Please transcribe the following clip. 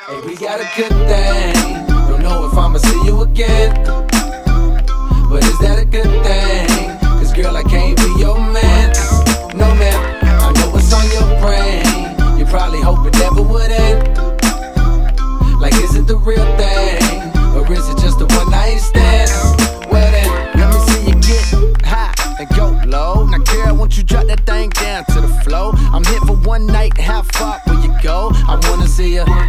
Hey, we got a good thing. Don't know if I'ma see you again, but is that a good thing? Cause girl, I can't be your man. No man, I know what's on your brain. You probably hope it never would end. Like, is it the real thing, or is it just a one night stand? Well then, let me see you get high and go low. Now girl, won't you drop that thing down to the floor? I'm here for one night, how far will you go? I wanna see you